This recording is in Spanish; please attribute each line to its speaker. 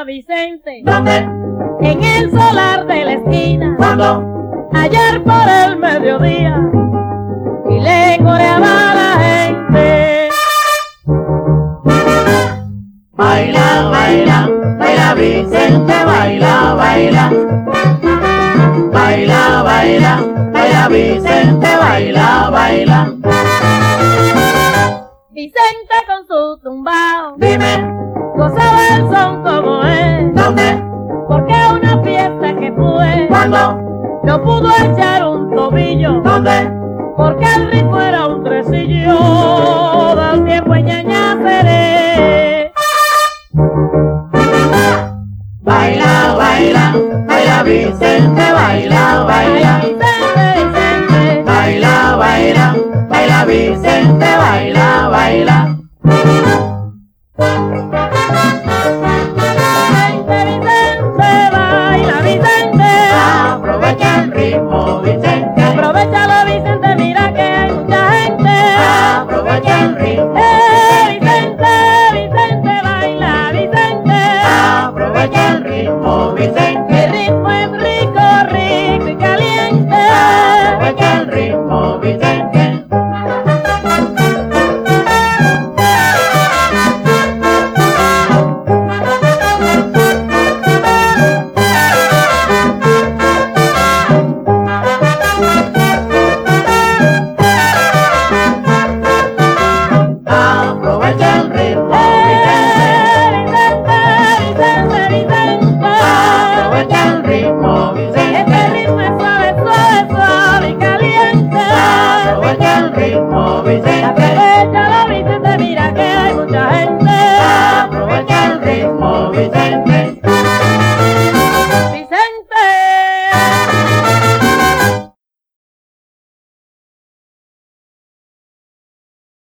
Speaker 1: baila Vicente.
Speaker 2: ¿Dónde?
Speaker 1: En el solar de la esquina.
Speaker 2: ¿Cuándo?
Speaker 1: Ayer por el mediodía. Y le coreaba a la gente.
Speaker 2: Baila, baila, baila Vicente, baila, baila. Baila, baila, baila Vicente, baila, baila.
Speaker 1: Vicente con su tumbao
Speaker 2: Dime,
Speaker 1: gozaba el son como es.
Speaker 2: ¿dónde?
Speaker 1: Porque una fiesta que fue
Speaker 2: ¿Cuándo?
Speaker 1: no pudo echar un tobillo.
Speaker 2: ¿Dónde?
Speaker 1: Porque el ritmo era un tresillo del tiempo en Ñañaceré.
Speaker 2: Baila, baila, baila Vicente,